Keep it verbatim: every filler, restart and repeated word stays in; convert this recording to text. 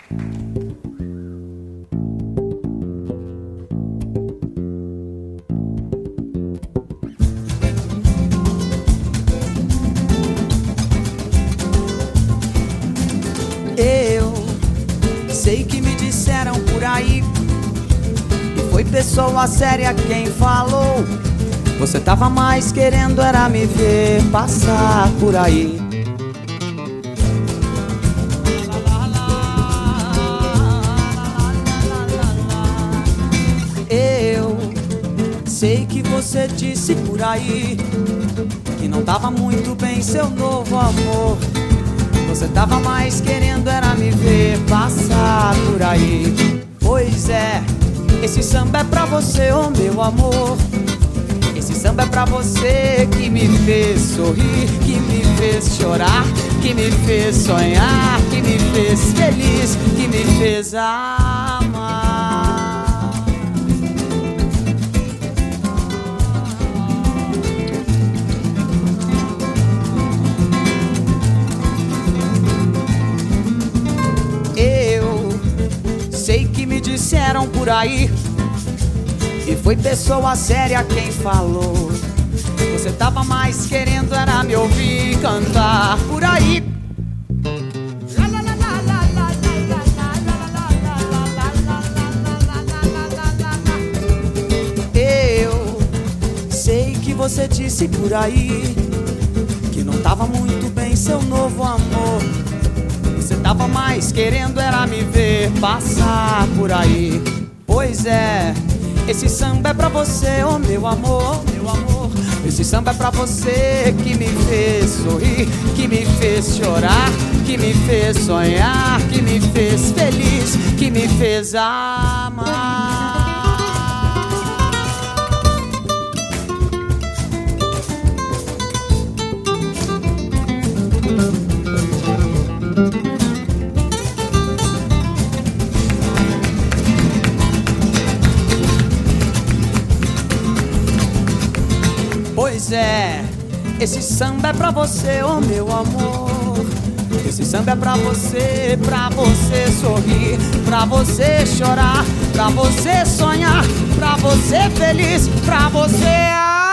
Eu sei que me disseram por aí, e foi pessoa séria quem falou. Você tava mais querendo era me ver passar por aí. Eu sei que você disse por aí que não tava muito bem seu novo amor. Você tava mais querendo era me ver passar por aí. Pois é, esse samba é pra você, oh meu amor. Esse samba é pra você que me fez sorrir, que me fez chorar, que me fez sonhar, que me fez feliz, que me fez amar. Sei que me disseram por aí, e foi pessoa séria quem falou. Você tava mais querendo era me ouvir cantar por aí. Eu sei que você disse por aí que não tava muito bem seu novo amor. Você tava mais querendo era me ver passar por aí. Pois é, esse samba é pra você, oh meu amor, meu amor. Esse samba é pra você que me fez sorrir, que me fez chorar, que me fez sonhar, que me fez feliz, que me fez amar. Pois é, esse samba é pra você, oh meu amor. Esse samba é pra você, pra você sorrir, pra você chorar, pra você sonhar, pra você feliz, pra você amar.